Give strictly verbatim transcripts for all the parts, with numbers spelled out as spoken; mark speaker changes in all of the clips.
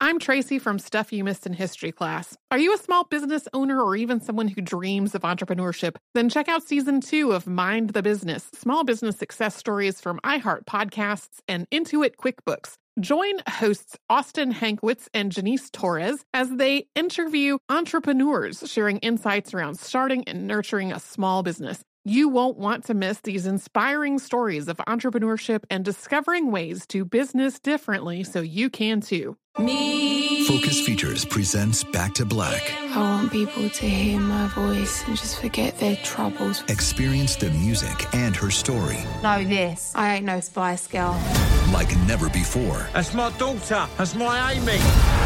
Speaker 1: I'm Tracy from Stuff You Missed in History Class. Are you a small business owner or even someone who dreams of entrepreneurship? Then check out season two of Mind the Business, small business success stories from iHeart Podcasts and Intuit QuickBooks. Join hosts Austin Hankwitz and Janice Torres as they interview entrepreneurs sharing insights around starting and nurturing a small business. You won't want to miss these inspiring stories of entrepreneurship and discovering ways to business differently so you can too.
Speaker 2: Me. Focus Features presents Back to Black.
Speaker 3: I want people to hear my voice and just forget their troubles.
Speaker 2: Experience the music and her story.
Speaker 3: Know this. I ain't no Spice Girl.
Speaker 2: Like never before.
Speaker 4: That's my daughter. That's my Amy.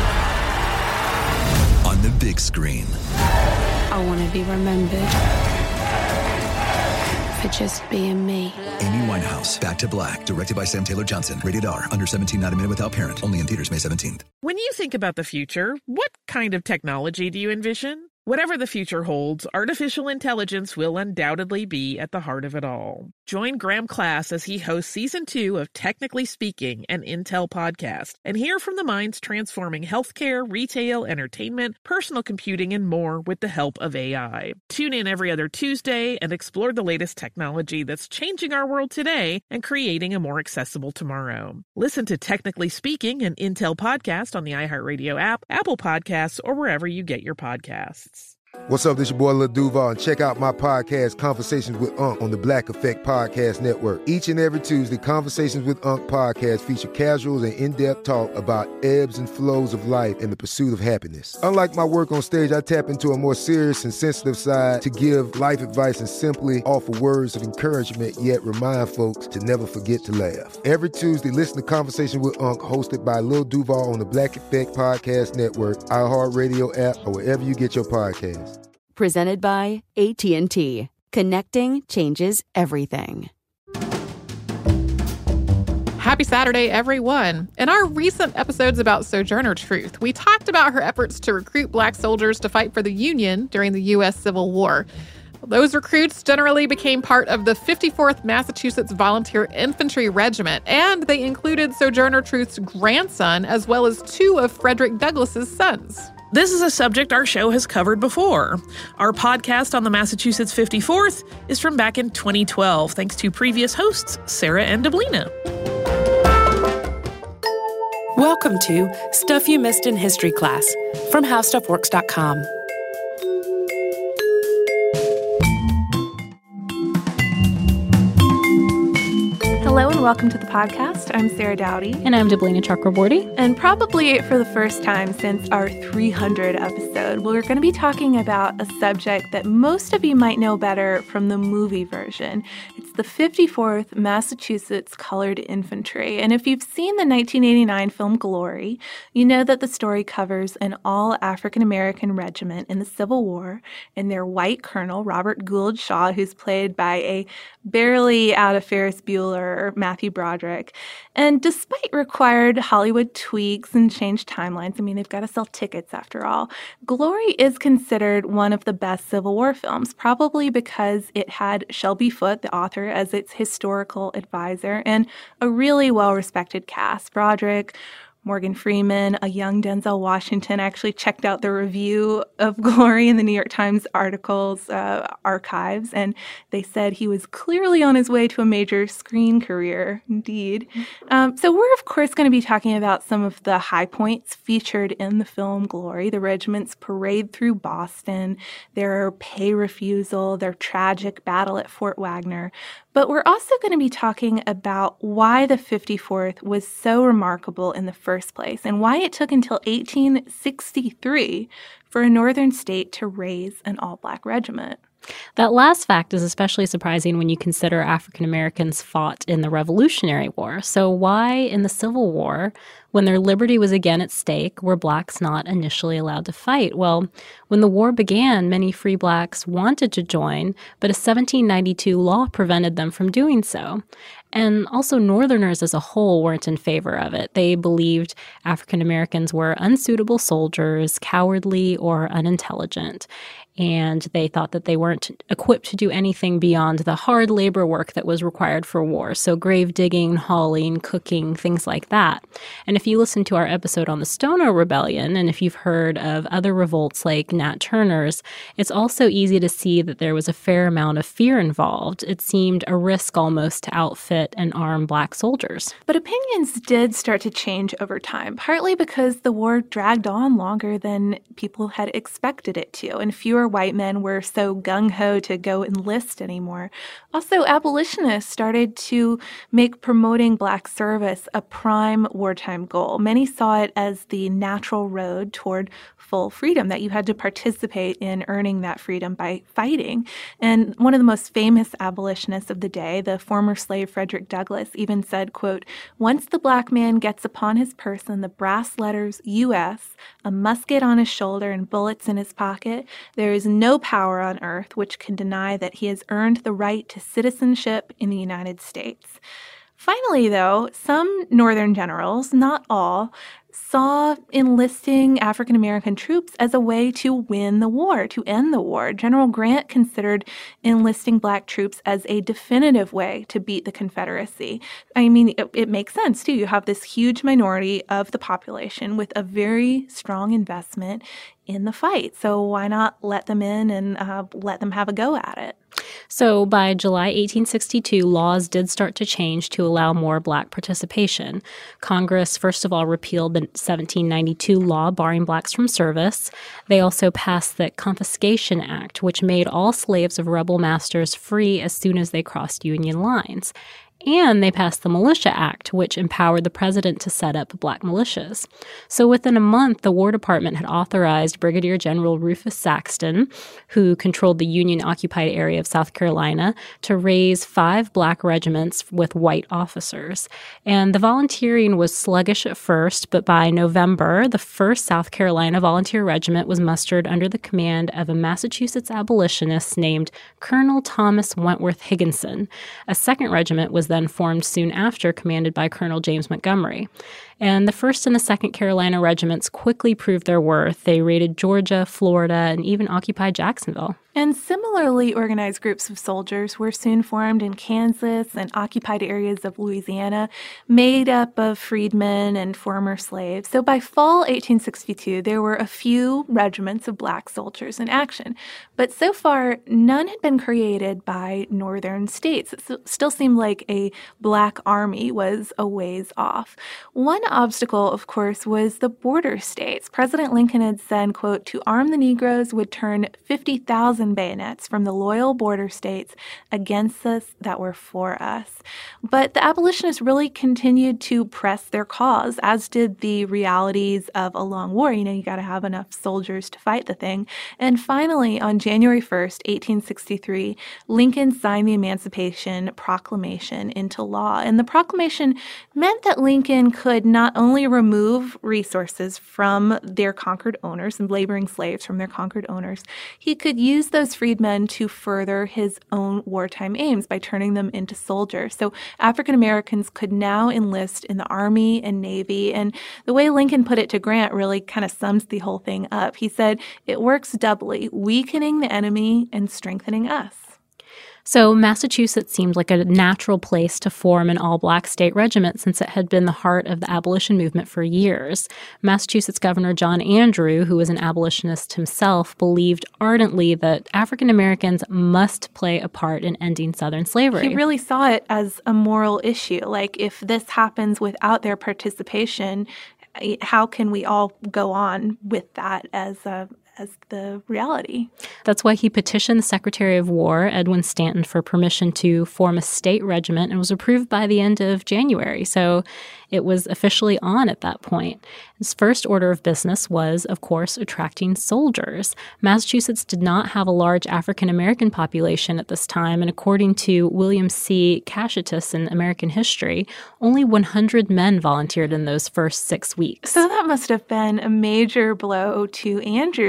Speaker 2: On the big screen.
Speaker 3: I want to be remembered for just being me.
Speaker 2: Amy Winehouse, Back to Black, directed by Sam Taylor Johnson. Rated R, under seventeen, not a minute without parent. Only in theaters May seventeenth.
Speaker 5: When you think about the future, what kind of technology do you envision? Whatever the future holds, artificial intelligence will undoubtedly be at the heart of it all. Join Graham Class as he hosts season two of Technically Speaking, an Intel podcast, and hear from the minds transforming healthcare, retail, entertainment, personal computing, and more with the help of A I. Tune in every other Tuesday and explore the latest technology that's changing our world today and creating a more accessible tomorrow. Listen to Technically Speaking, an Intel podcast on the iHeartRadio app, Apple Podcasts, or wherever you get your podcasts.
Speaker 6: What's up, this your boy Lil Duval, and check out my podcast, Conversations with Unc, on the Black Effect Podcast Network. Each and every Tuesday, Conversations with Unc podcast feature casuals and in-depth talk about ebbs and flows of life and the pursuit of happiness. Unlike my work on stage, I tap into a more serious and sensitive side to give life advice and simply offer words of encouragement, yet remind folks to never forget to laugh. Every Tuesday, listen to Conversation with Unc, hosted by Lil Duval on the Black Effect Podcast Network, iHeartRadio app, or wherever you get your podcasts.
Speaker 7: Presented by A T and T. Connecting changes everything.
Speaker 1: Happy Saturday, everyone. In our recent episodes about Sojourner Truth, we talked about her efforts to recruit Black soldiers to fight for the Union during the U S Civil War. Those recruits generally became part of the fifty-fourth Massachusetts Volunteer Infantry Regiment, and they included Sojourner Truth's grandson as well as two of Frederick Douglass's sons.
Speaker 5: This is a subject our show has covered before. Our podcast on the Massachusetts fifty-fourth is from back in twenty twelve, thanks to previous hosts, Sarah and Deblina.
Speaker 8: Welcome to Stuff You Missed in History Class from How Stuff Works dot com.
Speaker 9: Hello and welcome to the podcast. I'm Sarah Dowdy.
Speaker 10: And I'm Deblina Chakraborty.
Speaker 9: And probably for the first time since our three hundred episode, we're going to be talking about a subject that most of you might know better from the movie version. It's the fifty-fourth Massachusetts Colored Infantry. And if you've seen the nineteen eighty-nine film Glory, you know that the story covers an all-African-American regiment in the Civil War and their white colonel, Robert Gould Shaw, who's played by a barely out of Ferris Bueller, Matthew Broderick. And despite required Hollywood tweaks and changed timelines, I mean, they've got to sell tickets after all, Glory is considered one of the best Civil War films, probably because it had Shelby Foote, the author, as its historical advisor, and a really well-respected cast. Broderick, Morgan Freeman, a young Denzel Washington. Actually checked out the review of Glory in the New York Times articles uh, archives, and they said he was clearly on his way to a major screen career, indeed. Um, so we're, of course, going to be talking about some of the high points featured in the film Glory, the regiment's parade through Boston, their pay refusal, their tragic battle at Fort Wagner. But we're also going to be talking about why the fifty-fourth was so remarkable in the first place and why it took until eighteen sixty-three for a northern state to raise an all-black regiment.
Speaker 10: That last fact is especially surprising when you consider African Americans fought in the Revolutionary War. So why in the Civil War, when their liberty was again at stake, were blacks not initially allowed to fight? Well, when the war began, many free blacks wanted to join, but a seventeen ninety-two law prevented them from doing so. And also, Northerners as a whole weren't in favor of it. They believed African Americans were unsuitable soldiers, cowardly, or unintelligent. And they thought that they weren't equipped to do anything beyond the hard labor work that was required for war. So grave digging, hauling, cooking, things like that. And if you listen to our episode on the Stono Rebellion, and if you've heard of other revolts like Nat Turner's, it's also easy to see that there was a fair amount of fear involved. It seemed a risk almost to outfit and arm Black soldiers.
Speaker 9: But opinions did start to change over time, partly because the war dragged on longer than people had expected it to, and fewer white men were so gung-ho to go enlist anymore. Also, abolitionists started to make promoting Black service a prime wartime goal. Many saw it as the natural road toward full freedom, that you had to participate in earning that freedom by fighting. And one of the most famous abolitionists of the day, the former slave Frederick Douglass, even said, quote, "Once the Black man gets upon his person the brass letters U S, a musket on his shoulder and bullets in his pocket, there is no power on earth which can deny that he has earned the right to citizenship in the United States." Finally, though, some Northern generals, not all, saw enlisting African American troops as a way to win the war, to end the war. General Grant considered enlisting Black troops as a definitive way to beat the Confederacy. I mean, it, it makes sense, too. You have this huge minority of the population with a very strong investment in the fight. So why not let them in and uh, let them have a go at it?
Speaker 10: So by July eighteen sixty-two, laws did start to change to allow more Black participation. Congress, first of all, repealed the seventeen ninety-two law barring Blacks from service. They also passed the Confiscation Act, which made all slaves of rebel masters free as soon as they crossed Union lines. And they passed the Militia Act, which empowered the president to set up Black militias. So within a month, the War Department had authorized Brigadier General Rufus Saxton, who controlled the Union-occupied area of South Carolina, to raise five Black regiments with white officers. And the volunteering was sluggish at first, but by November, the first South Carolina Volunteer Regiment was mustered under the command of a Massachusetts abolitionist named Colonel Thomas Wentworth Higginson. A second regiment was then formed soon after, commanded by Colonel James Montgomery. And the first and the second Carolina regiments quickly proved their worth. They raided Georgia, Florida, and even occupied Jacksonville.
Speaker 9: And similarly organized groups of soldiers were soon formed in Kansas and occupied areas of Louisiana, made up of freedmen and former slaves. So by fall eighteen sixty-two, there were a few regiments of Black soldiers in action. But so far, none had been created by northern states. It still seemed like a Black army was a ways off. One obstacle, of course, was the border states. President Lincoln had said, quote, "To arm the Negroes would turn fifty thousand bayonets from the loyal border states against us that were for us." But the abolitionists really continued to press their cause, as did the realities of a long war. You know, you got to have enough soldiers to fight the thing. And finally, on January first, eighteen sixty-three, Lincoln signed the Emancipation Proclamation into law. And the proclamation meant that Lincoln could not only remove resources from their conquered owners and laboring slaves from their conquered owners, he could use those freedmen to further his own wartime aims by turning them into soldiers. So African Americans could now enlist in the Army and Navy. And the way Lincoln put it to Grant really kind of sums the whole thing up. He said, "It works doubly, weakening the enemy and strengthening us."
Speaker 10: So Massachusetts seemed like a natural place to form an all-Black state regiment since it had been the heart of the abolition movement for years. Massachusetts Governor John Andrew, who was an abolitionist himself, believed ardently that African Americans must play a part in ending Southern slavery.
Speaker 9: He really saw it as a moral issue. Like, if this happens without their participation, how can we all go on with that as a as the reality?
Speaker 10: That's why he petitioned the Secretary of War, Edwin Stanton, for permission to form a state regiment, and was approved by the end of January. So it was officially on at that point. His first order of business was, of course, attracting soldiers. Massachusetts did not have a large African-American population at this time, and according to William C. Cachetis in American History, only one hundred men volunteered in those first six weeks.
Speaker 9: So that must have been a major blow to Andrew, who is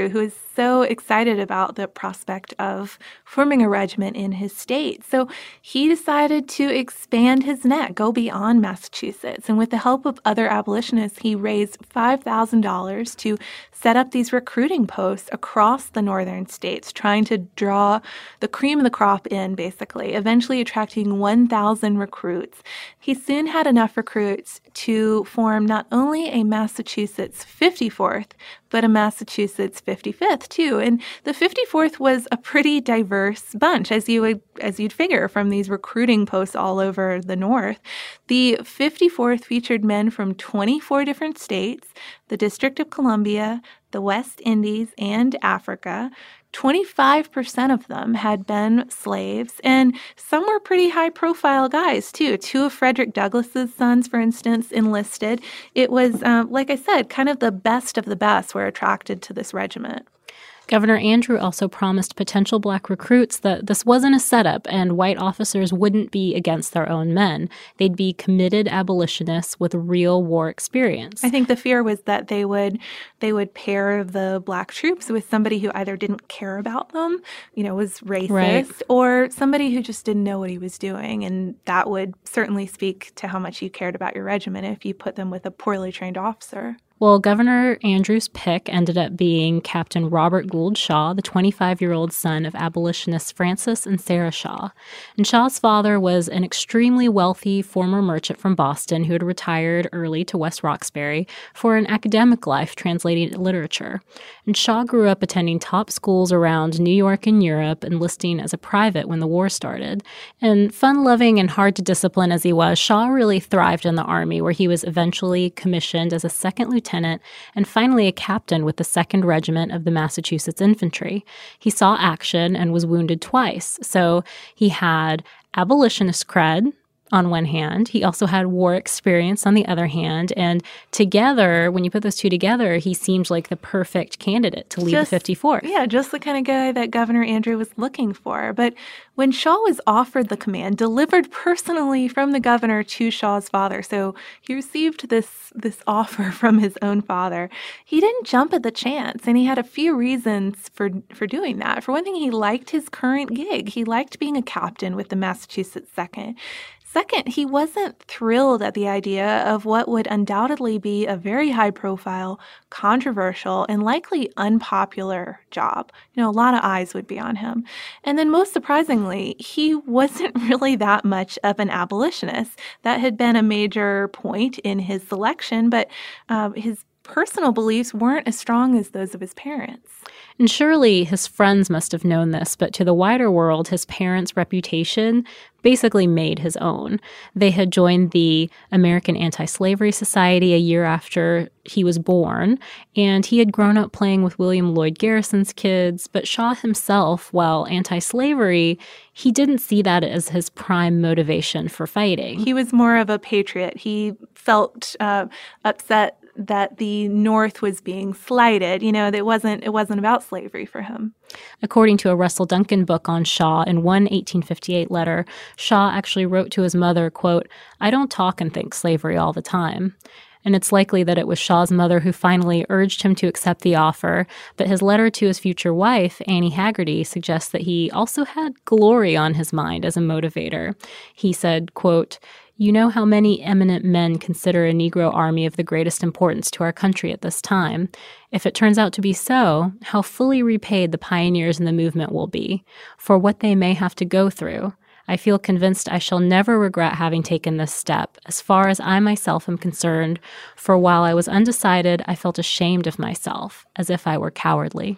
Speaker 9: so excited about the prospect of forming a regiment in his state. So he decided to expand his net, go beyond Massachusetts. And with the help of other abolitionists, he raised five thousand dollars to set up these recruiting posts across the northern states, trying to draw the cream of the crop in, basically, eventually attracting one thousand recruits. He soon had enough recruits to form not only a Massachusetts fifty-fourth, but a Massachusetts fifty-fifth, too. And the fifty-fourth was a pretty diverse bunch, as you would, as you'd figure from these recruiting posts all over the North. The fifty-fourth featured men from twenty-four different states, the District of Columbia, the West Indies, and Africa. twenty-five percent of them had been slaves, and some were pretty high-profile guys, too. Two of Frederick Douglass's sons, for instance, enlisted. It was, uh, like I said, kind of the best of the best were attracted to this regiment.
Speaker 10: Governor Andrew also promised potential Black recruits that this wasn't a setup and white officers wouldn't be against their own men. They'd be committed abolitionists with real war experience.
Speaker 9: I think the fear was that they would they would pair the Black troops with somebody who either didn't care about them, you know, was racist,
Speaker 10: right,
Speaker 9: or somebody who just didn't know what he was doing. And that would certainly speak to how much you cared about your regiment if you put them with a poorly trained officer.
Speaker 10: Well, Governor Andrew's pick ended up being Captain Robert Gould Shaw, the twenty-five-year-old son of abolitionists Francis and Sarah Shaw. And Shaw's father was an extremely wealthy former merchant from Boston who had retired early to West Roxbury for an academic life translating literature. And Shaw grew up attending top schools around New York and Europe, enlisting as a private when the war started. And fun-loving and hard to discipline as he was, Shaw really thrived in the Army, where he was eventually commissioned as a second lieutenant and finally a captain with the second Regiment of the Massachusetts Infantry. He saw action and was wounded twice. So he had abolitionist cred on one hand. He also had war experience on the other hand. And together, when you put those two together, he seemed like the perfect candidate to lead
Speaker 9: just,
Speaker 10: the fifty-fourth.
Speaker 9: Yeah, just the kind of guy that Governor Andrew was looking for. But when Shaw was offered the command, delivered personally from the governor to Shaw's father, so he received this, this offer from his own father, he didn't jump at the chance. And he had a few reasons for, for doing that. For one thing, he liked his current gig. He liked being a captain with the Massachusetts second. Second, he wasn't thrilled at the idea of what would undoubtedly be a very high-profile, controversial, and likely unpopular job. You know, a lot of eyes would be on him. And then most surprisingly, he wasn't really that much of an abolitionist. That had been a major point in his selection, but uh, his personal beliefs weren't as strong as those of his parents.
Speaker 10: And surely his friends must have known this, but to the wider world, his parents' reputation basically made his own. They had joined the American Anti-Slavery Society a year after he was born, and he had grown up playing with William Lloyd Garrison's kids, but Shaw himself, while anti-slavery, he didn't see that as his prime motivation for fighting.
Speaker 9: He was more of a patriot. He felt uh, upset that the North was being slighted. You know, it wasn't it wasn't about slavery for him.
Speaker 10: According to a Russell Duncan book on Shaw, in one eighteen fifty-eight letter, Shaw actually wrote to his mother, quote, "I don't talk and think slavery all the time." And it's likely that it was Shaw's mother who finally urged him to accept the offer, but his letter to his future wife, Annie Haggerty, suggests that he also had glory on his mind as a motivator. He said, quote, "You know how many eminent men consider a Negro army of the greatest importance to our country at this time. If it turns out to be so, how fully repaid the pioneers in the movement will be for what they may have to go through. I feel convinced I shall never regret having taken this step, as far as I myself am concerned, for while I was undecided, I felt ashamed of myself, as if I were cowardly."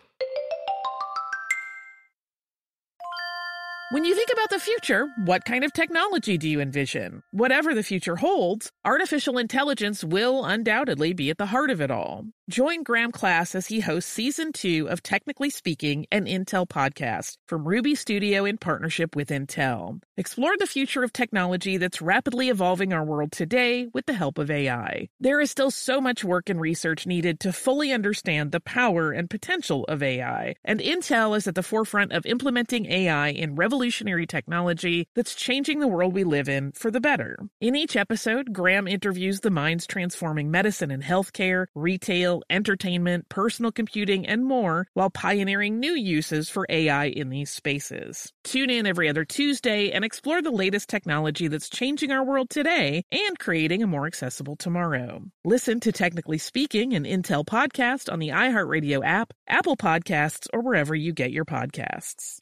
Speaker 5: When you think about the future, what kind of technology do you envision? Whatever the future holds, artificial intelligence will undoubtedly be at the heart of it all. Join Graham Class as he hosts Season two of Technically Speaking, an Intel podcast from Ruby Studio in partnership with Intel. Explore the future of technology that's rapidly evolving our world today with the help of A I. There is still so much work and research needed to fully understand the power and potential of A I, and Intel is at the forefront of implementing A I in revolutionary technology that's changing the world we live in for the better. In each episode, Graham interviews the minds transforming medicine and healthcare, retail, retail, entertainment, personal computing, and more, while pioneering new uses for A I in these spaces. Tune in every other Tuesday and explore the latest technology that's changing our world today and creating a more accessible tomorrow. Listen to Technically Speaking, an Intel podcast on the iHeartRadio app, Apple Podcasts, or wherever you get your podcasts.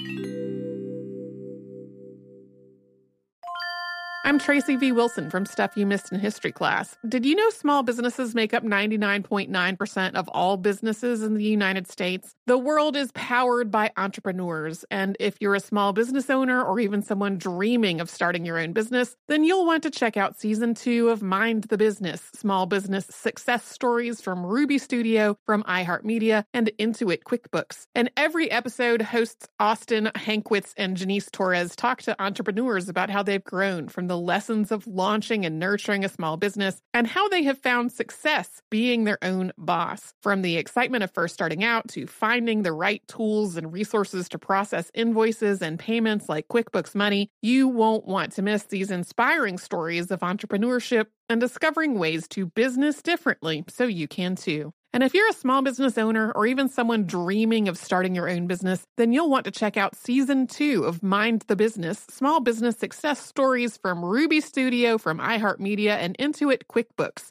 Speaker 1: I'm Tracy V. Wilson from Stuff You Missed in History Class. Did you know small businesses make up ninety-nine point nine percent of all businesses in the United States? The world is powered by entrepreneurs, and if you're a small business owner or even someone dreaming of starting your own business, then you'll want to check out Season two of Mind the Business, Small Business Success Stories from Ruby Studio, from iHeartMedia, and Intuit QuickBooks. And every episode, hosts Austin Hankwitz and Janice Torres talk to entrepreneurs about how they've grown from the lessons of launching and nurturing a small business and how they have found success being their own boss. From the excitement of first starting out to finding the right tools and resources to process invoices and payments like QuickBooks Money, you won't want to miss these inspiring stories of entrepreneurship and discovering ways to business differently so you can too. And if you're a small business owner or even someone dreaming of starting your own business, then you'll want to check out Season two of Mind the Business, Small Business Success Stories from Ruby Studio, from iHeartMedia, and Intuit QuickBooks.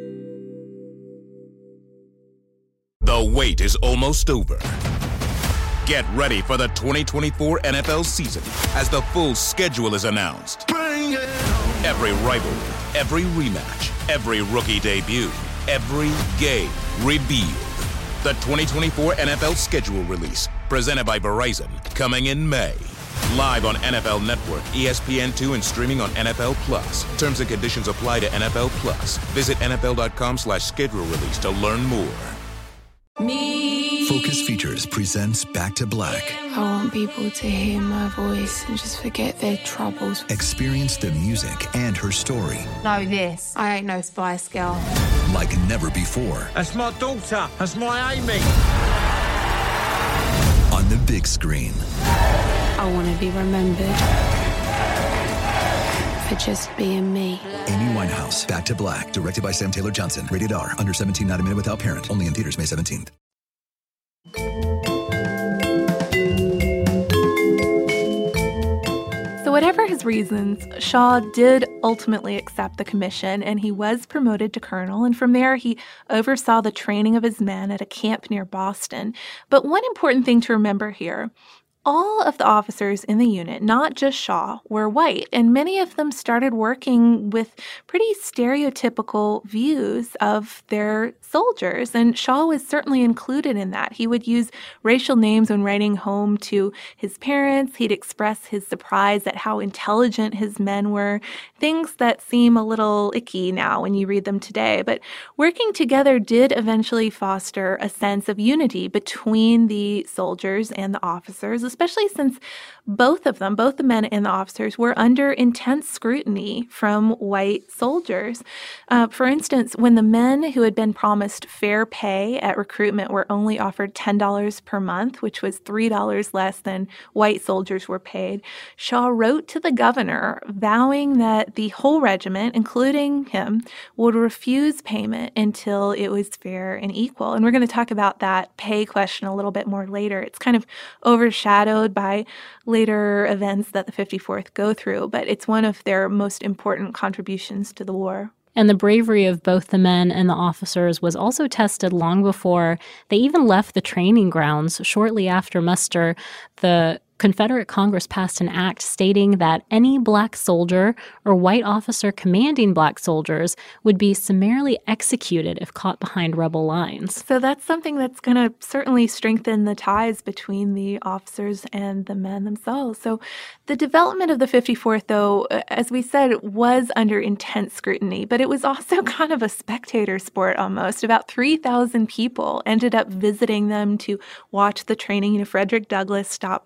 Speaker 11: The wait is almost over. Get ready for the twenty twenty-four N F L season as the full schedule is announced. Bring it on. Every rivalry, every rematch, every rookie debut, every game revealed. The twenty twenty-four N F L schedule release, presented by Verizon, coming in May. Live on N F L Network, E S P N two, and streaming on N F L Plus. Terms and conditions apply to N F L Plus. Visit N F L dot com slash schedule release to learn more.
Speaker 2: Me. Focus Features presents Back to Black.
Speaker 3: I want people to hear my voice and just forget their troubles.
Speaker 2: Experience the music and her story.
Speaker 12: Know this, I ain't no Spice Girl.
Speaker 2: Like never before.
Speaker 4: That's my daughter. That's my Amy.
Speaker 2: On the big screen.
Speaker 3: I want to be remembered for just being me.
Speaker 2: Amy Winehouse, Back to Black, directed by Sam Taylor Johnson. Rated R, under seventeen, not admitted without parent. Only in theaters May seventeenth.
Speaker 9: So whatever his reasons, Shaw did ultimately accept the commission, and he was promoted to colonel, and from there he oversaw the training of his men at a camp near Boston. But one important thing to remember here, all of the officers in the unit, not just Shaw, were white, and many of them started working with pretty stereotypical views of their soldiers, and Shaw was certainly included in that. He would use racial names when writing home to his parents. He'd express his surprise at how intelligent his men were, things that seem a little icky now when you read them today. But working together did eventually foster a sense of unity between the soldiers and the officers, especially since both of them, both the men and the officers, were under intense scrutiny from white soldiers. Uh, for instance, when the men who had been promised fair pay at recruitment were only offered ten dollars per month, which was three dollars less than white soldiers were paid, Shaw wrote to the governor vowing that the whole regiment, including him, would refuse payment until it was fair and equal. And we're going to talk about that pay question a little bit more later. It's kind of overshadowed by later events that the fifty-fourth go through, but it's one of their most important contributions to the war.
Speaker 10: And the bravery of both the men and the officers was also tested long before they even left the training grounds. Shortly after muster, the Confederate Congress passed an act stating that any black soldier or white officer commanding black soldiers would be summarily executed if caught behind rebel lines.
Speaker 9: So that's something that's going to certainly strengthen the ties between the officers and the men themselves. So the development of the fifty-fourth, though, as we said, was under intense scrutiny, but it was also kind of a spectator sport almost. About three thousand people ended up visiting them to watch the training. You know, Frederick Douglass stopped by not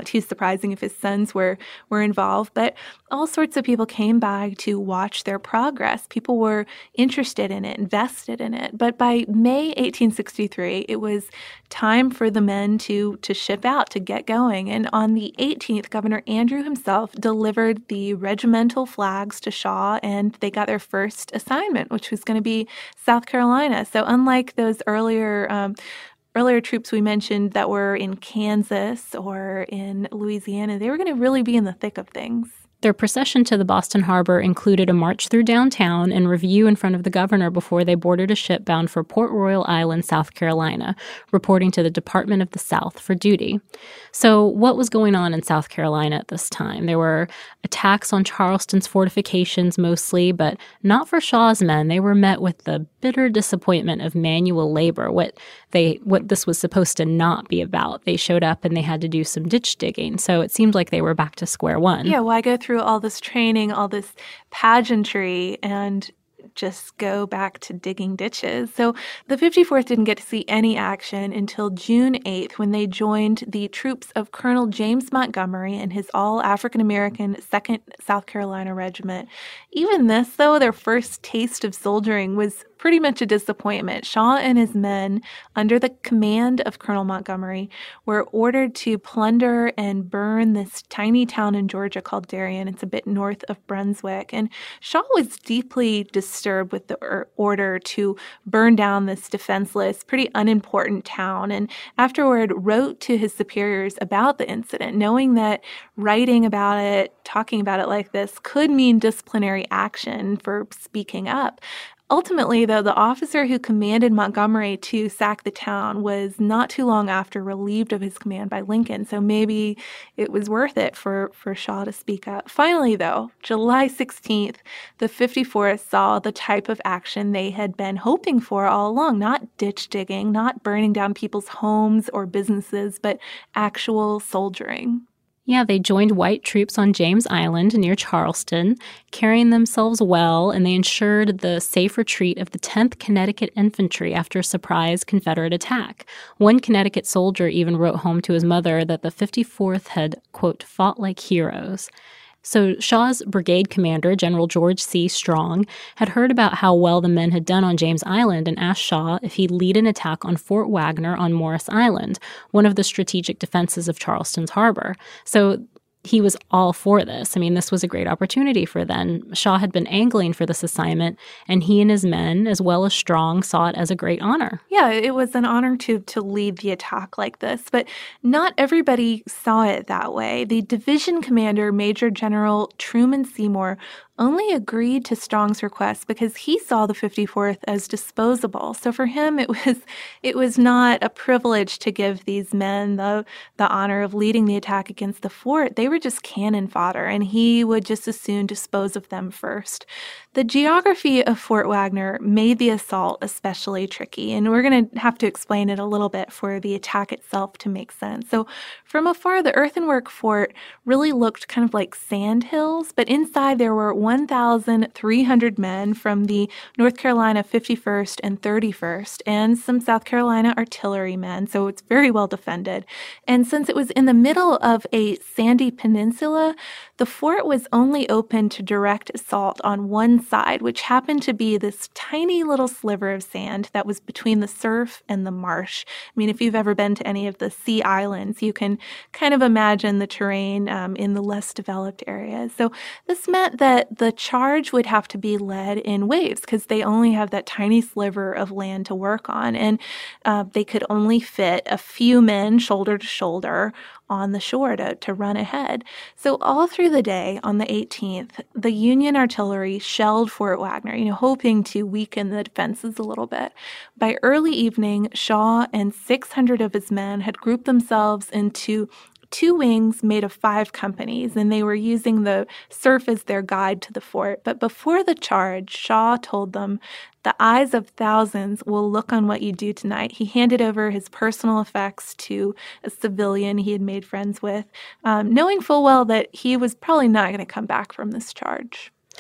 Speaker 9: not too surprising if his sons were, were involved, but all sorts of people came by to watch their progress. People were interested in it, invested in it. But by May eighteen sixty-three, it was time for the men to, to ship out, to get going. And on the eighteenth, Governor Andrew himself delivered the regimental flags to Shaw, and they got their first assignment, which was going to be South Carolina. So unlike those earlier um, earlier troops we mentioned that were in Kansas or in Louisiana, they were going to really be in the thick of things.
Speaker 10: Their procession to the Boston Harbor included a march through downtown and review in front of the governor before they boarded a ship bound for Port Royal Island, South Carolina, reporting to the Department of the South for duty. So what was going on in South Carolina at this time? There were attacks on Charleston's fortifications mostly, but not for Shaw's men. They were met with the bitter disappointment of manual labor, what they what this was supposed to not be about. They showed up and they had to do some ditch digging, so it seemed like they were back to square one.
Speaker 9: Yeah, why go through all this training, all this pageantry, and just go back to digging ditches? So the fifty-fourth didn't get to see any action until June eighth, when they joined the troops of Colonel James Montgomery and his all-African-American second South Carolina Regiment. Even this, though, their first taste of soldiering, was pretty much a disappointment. Shaw and his men, under the command of Colonel Montgomery, were ordered to plunder and burn this tiny town in Georgia called Darien. It's a bit north of Brunswick. And Shaw was deeply disturbed with the order to burn down this defenseless, pretty unimportant town, and afterward wrote to his superiors about the incident, knowing that writing about it, talking about it like this, could mean disciplinary action for speaking up. Ultimately, though, the officer who commanded Montgomery to sack the town was not too long after relieved of his command by Lincoln, so maybe it was worth it for, for Shaw to speak up. Finally, though, July sixteenth, the fifty-fourth saw the type of action they had been hoping for all along, not ditch digging, not burning down people's homes or businesses, but actual soldiering.
Speaker 10: Yeah, they joined white troops on James Island near Charleston, carrying themselves well, and they ensured the safe retreat of the tenth Connecticut Infantry after a surprise Confederate attack. One Connecticut soldier even wrote home to his mother that the fifty-fourth had, quote, fought like heroes. So Shaw's brigade commander, General George C. Strong, had heard about how well the men had done on James Island and asked Shaw if he'd lead an attack on Fort Wagner on Morris Island, one of the strategic defenses of Charleston's harbor. So he was all for this. I mean, this was a great opportunity for them. Shaw had been angling for this assignment, and he and his men, as well as Strong, saw it as a great honor.
Speaker 9: Yeah, it was an honor to to lead the attack like this, but not everybody saw it that way. The division commander, Major General Truman Seymour, only agreed to Strong's request because he saw the fifty-fourth as disposable. So for him, it was it was not a privilege to give these men the the honor of leading the attack against the fort. They were just cannon fodder, and he would just as soon dispose of them first. The geography of Fort Wagner made the assault especially tricky, and we're going to have to explain it a little bit for the attack itself to make sense. So from afar, the earthenwork fort really looked kind of like sand hills, but inside there were one thousand three hundred men from the North Carolina fifty-first and thirty-first, and some South Carolina artillery men, so it's very well defended. And since it was in the middle of a sandy peninsula, the fort was only open to direct assault on one side, which happened to be this tiny little sliver of sand that was between the surf and the marsh. I mean, if you've ever been to any of the sea islands, you can kind of imagine the terrain um, in the less developed areas. So this meant that the charge would have to be led in waves because they only have that tiny sliver of land to work on, and uh, they could only fit a few men shoulder to shoulder on the shore to, to run ahead. So all through the day on the eighteenth, the Union artillery shelled Fort Wagner, you know, hoping to weaken the defenses a little bit. By early evening, Shaw and six hundred of his men had grouped themselves into two wings made of five companies, and they were using the surf as their guide to the fort. But before the charge, Shaw told them, "The eyes of thousands will look on what you do tonight." He handed over his personal effects to a civilian he had made friends with, um, knowing full well that he was probably not going to come back from this charge.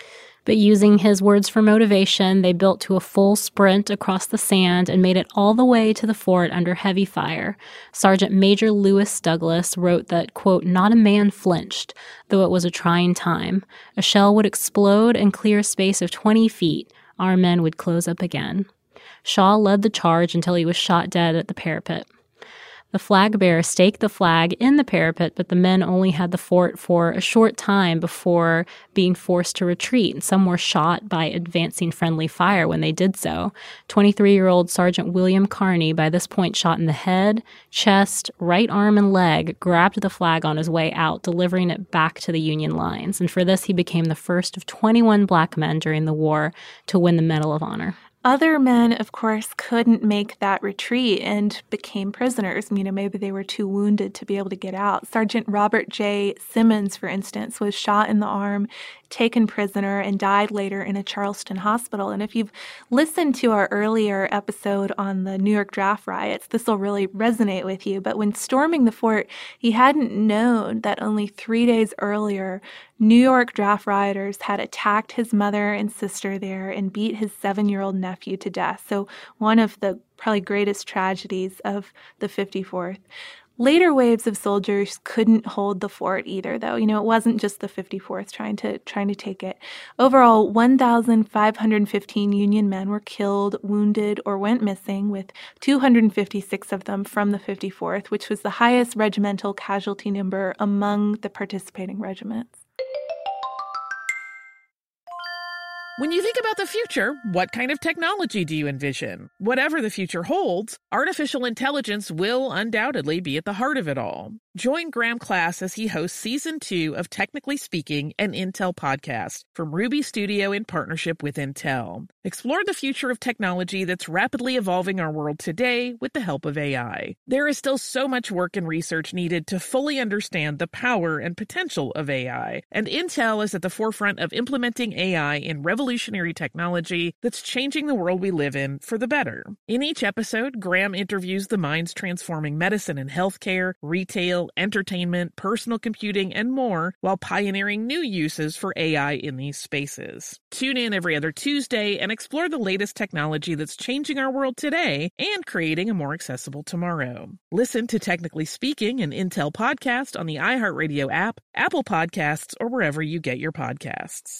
Speaker 10: But using his words for motivation, they built to a full sprint across the sand and made it all the way to the fort under heavy fire. Sergeant Major Lewis Douglas wrote that, quote, "Not a man flinched, though it was a trying time. A shell would explode and clear a space of twenty feet. Our men would close up again." Shaw led the charge until he was shot dead at the parapet. The flag bearer staked the flag in the parapet, but the men only had the fort for a short time before being forced to retreat. Some were shot by advancing friendly fire when they did so. twenty-three-year-old Sergeant William Carney, by this point shot in the head, chest, right arm, and leg, grabbed the flag on his way out, delivering it back to the Union lines. And for this, he became the first of twenty-one black men during the war to win the Medal of Honor.
Speaker 9: Other men, of course, couldn't make that retreat and became prisoners. You know, maybe they were too wounded to be able to get out. Sergeant Robert J. Simmons, for instance, was shot in the arm, taken prisoner, and died later in a Charleston hospital. And if you've listened to our earlier episode on the New York draft riots, this will really resonate with you. But when storming the fort, he hadn't known that only three days earlier, New York draft rioters had attacked his mother and sister there and beat his seven-year-old nephew to death. So one of the probably greatest tragedies of the fifty-fourth. Later waves of soldiers couldn't hold the fort either, though. You know, it wasn't just the fifty-fourth trying to trying to take it. Overall, one thousand five hundred fifteen Union men were killed, wounded, or went missing, with two hundred fifty-six of them from the fifty-fourth, which was the highest regimental casualty number among the participating regiments.
Speaker 5: When you think about the future, what kind of technology do you envision? Whatever the future holds, artificial intelligence will undoubtedly be at the heart of it all. Join Graham Class as he hosts Season two of Technically Speaking, an Intel podcast from Ruby Studio in partnership with Intel. Explore the future of technology that's rapidly evolving our world today with the help of A I. There is still so much work and research needed to fully understand the power and potential of A I, and Intel is at the forefront of implementing A I in revolutionary technology that's changing the world we live in for the better. In each episode, Graham interviews the minds transforming medicine and healthcare, retail, entertainment, personal computing, and more, while pioneering new uses for A I in these spaces. Tune in every other Tuesday and explore the latest technology that's changing our world today and creating a more accessible tomorrow. Listen to Technically Speaking, an Intel podcast on the iHeartRadio app, Apple Podcasts, or wherever you get your podcasts.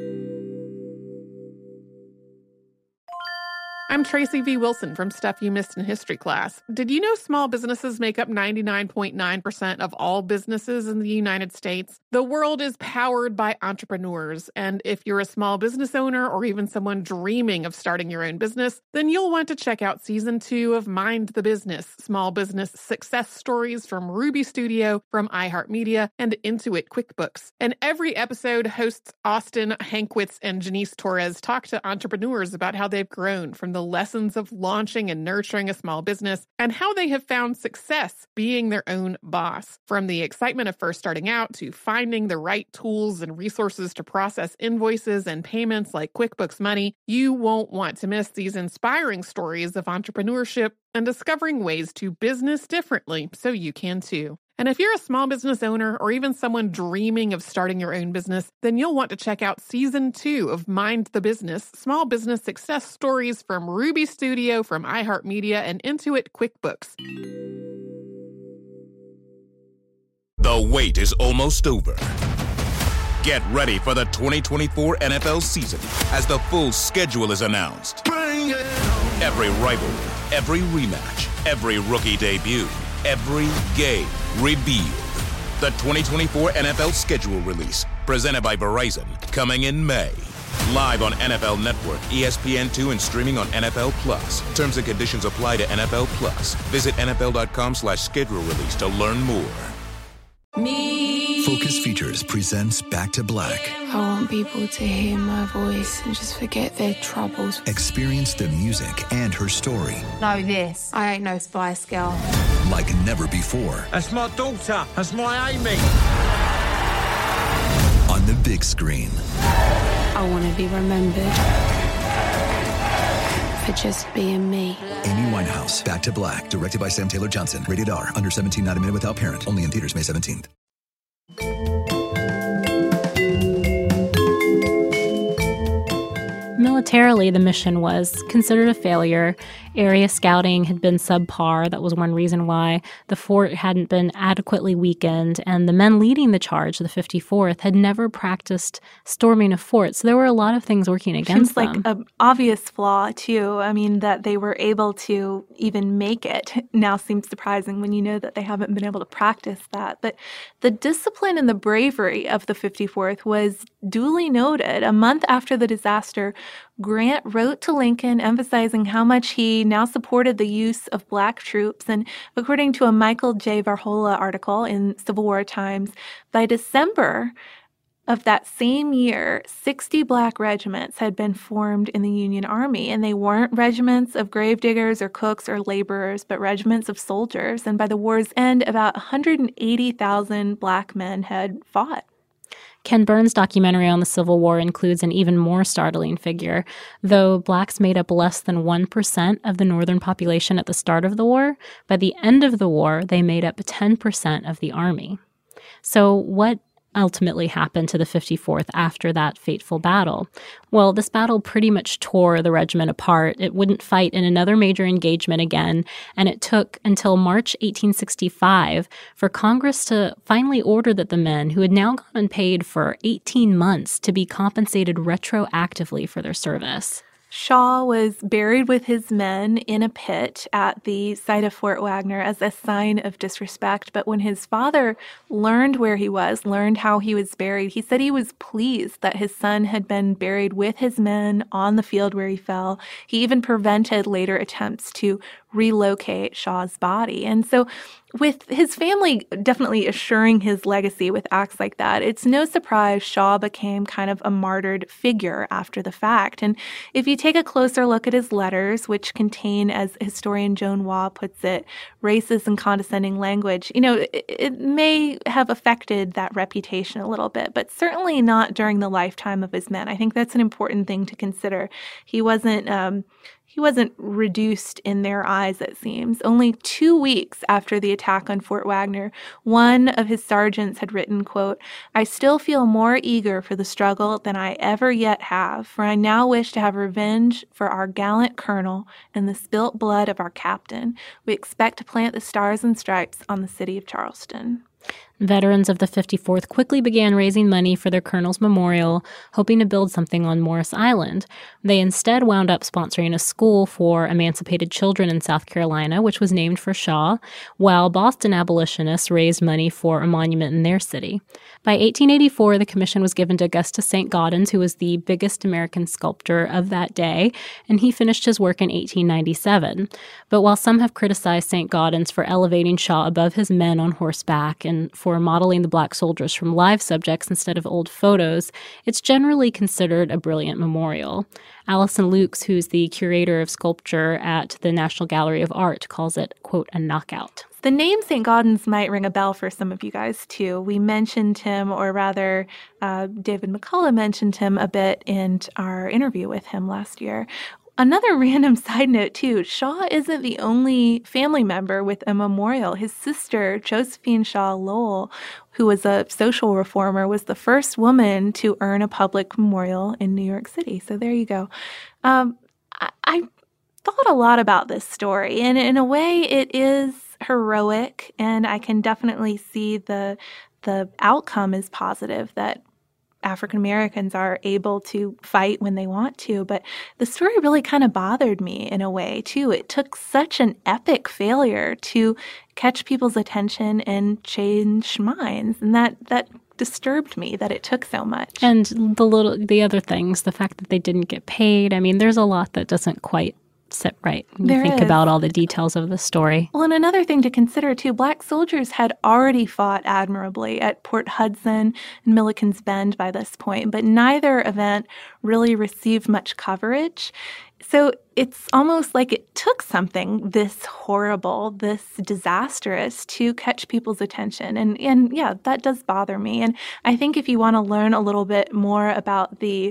Speaker 1: I'm Tracy V. Wilson from Stuff You Missed in History Class. Did you know small businesses make up ninety-nine point nine percent of all businesses in the United States? The world is powered by entrepreneurs, and if you're a small business owner or even someone dreaming of starting your own business, then you'll want to check out Season two of Mind the Business, Small Business Success Stories from Ruby Studio, from iHeartMedia, and Intuit QuickBooks. And every episode, hosts Austin Hankwitz and Janice Torres talk to entrepreneurs about how they've grown from the lessons of launching and nurturing a small business and how they have found success being their own boss. From the excitement of first starting out to finding the right tools and resources to process invoices and payments like QuickBooks Money, you won't want to miss these inspiring stories of entrepreneurship and discovering ways to business differently so you can too. And if you're a small business owner or even someone dreaming of starting your own business, then you'll want to check out Season two of Mind the Business, Small Business Success Stories from Ruby Studio, from iHeartMedia, and Intuit QuickBooks.
Speaker 11: The wait is almost over. Get ready for the twenty twenty-four N F L season as the full schedule is announced. Every rivalry, every rematch, every rookie debut, every game revealed. The twenty twenty-four N F L schedule release, presented by Verizon, coming in May. Live on N F L Network, E S P N two, and streaming on N F L Plus. Terms and conditions apply to N F L Plus. Visit N F L dot com slash schedule release to learn more.
Speaker 2: Me. Focus Features presents Back to Black.
Speaker 3: I want people to hear my voice and just forget their troubles.
Speaker 2: Experience the music and her story.
Speaker 12: Know this, I ain't no Spice Girl.
Speaker 2: Like never before.
Speaker 4: That's my daughter. That's my Amy.
Speaker 2: On the big screen.
Speaker 3: I want to be remembered for just being me.
Speaker 2: Amy Winehouse, Back to Black, directed by Sam Taylor Johnson. Rated R, under seventeen, not a minute without parent. Only in theaters May seventeenth.
Speaker 10: Militarily, the mission was considered a failure. Area scouting had been subpar. That was one reason why. The fort hadn't been adequately weakened, and the men leading the charge, the fifty-fourth, had never practiced storming a fort. So there were a lot of things working against
Speaker 9: Seems
Speaker 10: them.
Speaker 9: Seems like an obvious flaw, too. I mean, that they were able to even make it now seems surprising when you know that they haven't been able to practice that. But the discipline and the bravery of the fifty-fourth was duly noted. A month after the disaster, Grant wrote to Lincoln emphasizing how much he now supported the use of Black troops. And according to a Michael J. Varhola article in Civil War Times, by December of that same year, sixty Black regiments had been formed in the Union Army. And they weren't regiments of gravediggers or cooks or laborers, but regiments of soldiers. And by the war's end, about one hundred eighty thousand Black men had fought.
Speaker 10: Ken Burns' documentary on the Civil War includes an even more startling figure. Though Blacks made up less than one percent of the Northern population at the start of the war, by the end of the war, they made up ten percent of the Army. So what ultimately happened to the fifty-fourth after that fateful battle? Well, this battle pretty much tore the regiment apart. It wouldn't fight in another major engagement again, and it took until March eighteen sixty-five for Congress to finally order that the men, who had now gone unpaid for eighteen months, to be compensated retroactively for their service.
Speaker 9: Shaw was buried with his men in a pit at the site of Fort Wagner as a sign of disrespect. But when his father learned where he was, learned how he was buried, he said he was pleased that his son had been buried with his men on the field where he fell. He even prevented later attempts to relocate Shaw's body. And so with his family definitely assuring his legacy with acts like that, it's no surprise Shaw became kind of a martyred figure after the fact. And if you take a closer look at his letters, which contain, as historian Joan Waugh puts it, racist and condescending language, you know, it, it may have affected that reputation a little bit, but certainly not during the lifetime of his men. I think that's an important thing to consider. He wasn't... Um, He wasn't reduced in their eyes, it seems. Only two weeks after the attack on Fort Wagner, one of his sergeants had written, quote, "I still feel more eager for the struggle than I ever yet have, for I now wish to have revenge for our gallant colonel and the spilt blood of our captain. We expect to plant the stars and stripes on the city of Charleston."
Speaker 10: Veterans of the fifty-fourth quickly began raising money for their colonel's memorial, hoping to build something on Morris Island. They instead wound up sponsoring a school for emancipated children in South Carolina, which was named for Shaw, while Boston abolitionists raised money for a monument in their city. By eighteen eighty-four, the commission was given to Augustus Saint Gaudens, who was the biggest American sculptor of that day, and he finished his work in eighteen ninety-seven. But while some have criticized Saint Gaudens for elevating Shaw above his men on horseback and for modeling the Black soldiers from live subjects instead of old photos, it's generally considered a brilliant memorial. Allison Lukes, who's the curator of sculpture at the National Gallery of Art, calls it, quote, a knockout.
Speaker 9: The name Saint Gaudens might ring a bell for some of you guys, too. We mentioned him, or rather, uh, David McCullough mentioned him a bit in our interview with him last year. Another random side note, too, Shaw isn't the only family member with a memorial. His sister, Josephine Shaw Lowell, who was a social reformer, was the first woman to earn a public memorial in New York City. So there you go. Um, I, I thought a lot about this story, and in a way it is heroic, and I can definitely see the the outcome is positive, that African Americans are able to fight when they want to. But the story really kind of bothered me in a way, too. It took such an epic failure to catch people's attention and change minds. And that, that disturbed me that it took so much.
Speaker 10: And the little, the other things, the fact that they didn't get paid. I mean, there's a lot that doesn't quite sit right when you
Speaker 9: there
Speaker 10: think
Speaker 9: is.
Speaker 10: about all the details of the story.
Speaker 9: Well, and another thing to consider, too, Black soldiers had already fought admirably at Port Hudson and Milliken's Bend by this point, but neither event really received much coverage. So it's almost like it took something this horrible, this disastrous to catch people's attention. And, and yeah, that does bother me. And I think if you want to learn a little bit more about the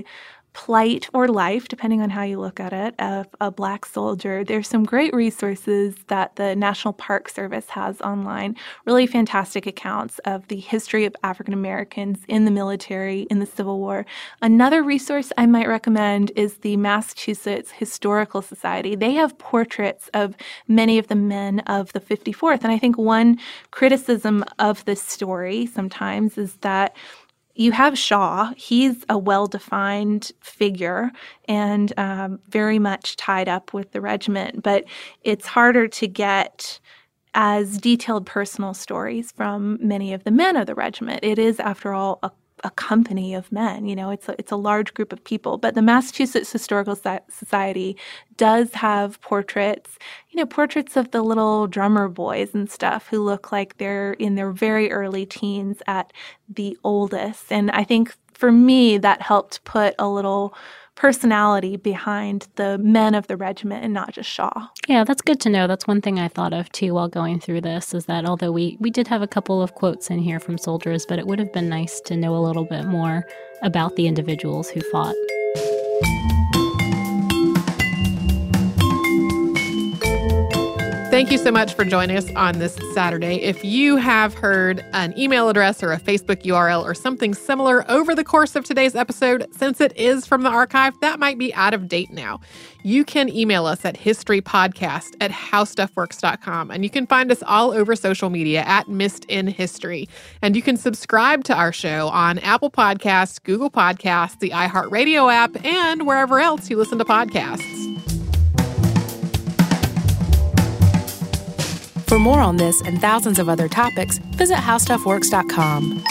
Speaker 9: plight or life, depending on how you look at it, of a Black soldier, there's some great resources that the National Park Service has online, really fantastic accounts of the history of African Americans in the military, in the Civil War. Another resource I might recommend is the Massachusetts Historical Society. They have portraits of many of the men of the fifty-fourth, and I think one criticism of this story sometimes is that you have Shaw. He's a well-defined figure and um, very much tied up with the regiment, but it's harder to get as detailed personal stories from many of the men of the regiment. It is, after all, a a company of men. You know, it's a, it's a large group of people. But the Massachusetts Historical Society does have portraits, you know, portraits of the little drummer boys and stuff who look like they're in their very early teens at the oldest. And I think for me, that helped put a little personality behind the men of the regiment and not just Shaw.
Speaker 10: Yeah, that's good to know. That's one thing I thought of, too, while going through this, is that although we, we did have a couple of quotes in here from soldiers, but it would have been nice to know a little bit more about the individuals who fought.
Speaker 1: Thank you so much for joining us on this Saturday. If you have heard an email address or a Facebook U R L or something similar over the course of today's episode, since it is from the archive, that might be out of date now. You can email us at historypodcast at howstuffworks dot com, and you can find us all over social media at Missed in History. And you can subscribe to our show on Apple Podcasts, Google Podcasts, the iHeartRadio app, and wherever else you listen to podcasts.
Speaker 8: For more on this and thousands of other topics, visit how stuff works dot com.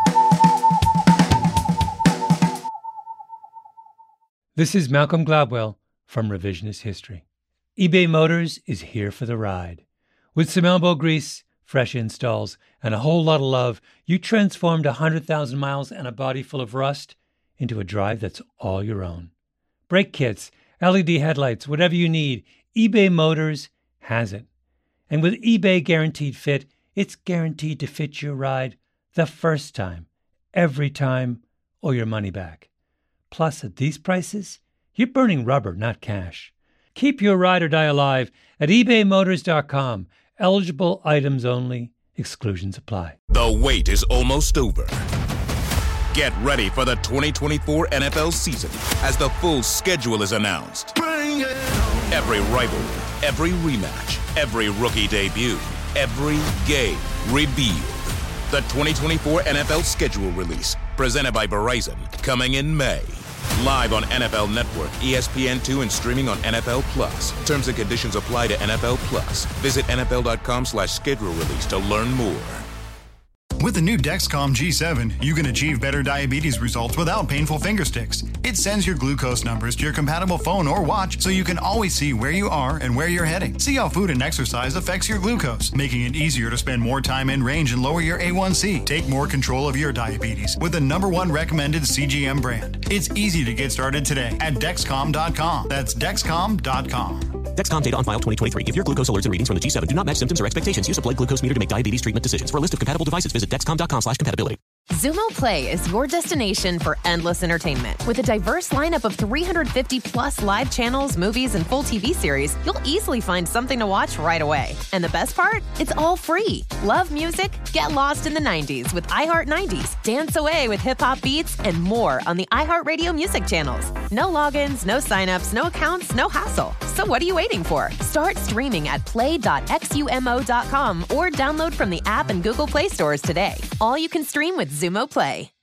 Speaker 13: This is Malcolm Gladwell from Revisionist History. eBay Motors is here for the ride. With some elbow grease, fresh installs, and a whole lot of love, you transformed one hundred thousand miles and a body full of rust into a drive that's all your own. Brake kits, L E D headlights, whatever you need, eBay Motors has it. And with eBay Guaranteed Fit, it's guaranteed to fit your ride the first time, every time, or your money back. Plus, at these prices, you're burning rubber, not cash. Keep your ride or die alive at ebay motors dot com. Eligible items only. Exclusions apply.
Speaker 11: The wait is almost over. Get ready for the twenty twenty-four N F L season as the full schedule is announced. Bring it on. Every rivalry, every rematch, every rookie debut, every game revealed. The twenty twenty-four N F L schedule release, presented by Verizon, coming in May. Live on N F L Network, E S P N two, and streaming on N F L Plus. Terms and conditions apply to N F L Plus. Visit N F L dot com slash schedule release to learn more.
Speaker 14: With the new Dexcom G seven, you can achieve better diabetes results without painful finger sticks. It sends your glucose numbers to your compatible phone or watch so you can always see where you are and where you're heading. See how food and exercise affects your glucose, making it easier to spend more time in range and lower your A one C. Take more control of your diabetes with the number one recommended C G M brand. It's easy to get started today at Dexcom dot com. That's Dexcom dot com.
Speaker 15: Dexcom data on file twenty twenty-three. If your glucose alerts and readings from the G seven do not match symptoms or expectations, use a blood glucose meter to make diabetes treatment decisions. For a list of compatible devices, visit Dexcom dot com slash compatibility.
Speaker 16: Xumo Play is your destination for endless entertainment. With a diverse lineup of three hundred fifty plus live channels, movies, and full T V series, you'll easily find something to watch right away. And the best part? It's all free. Love music? Get lost in the nineties with iHeart nineties. Dance away with hip-hop beats and more on the iHeartRadio music channels. No logins, no signups, no accounts, no hassle. So what are you waiting for? Start streaming at play dot xumo dot com or download from the app and Google Play stores today. All you can stream with Xumo Play.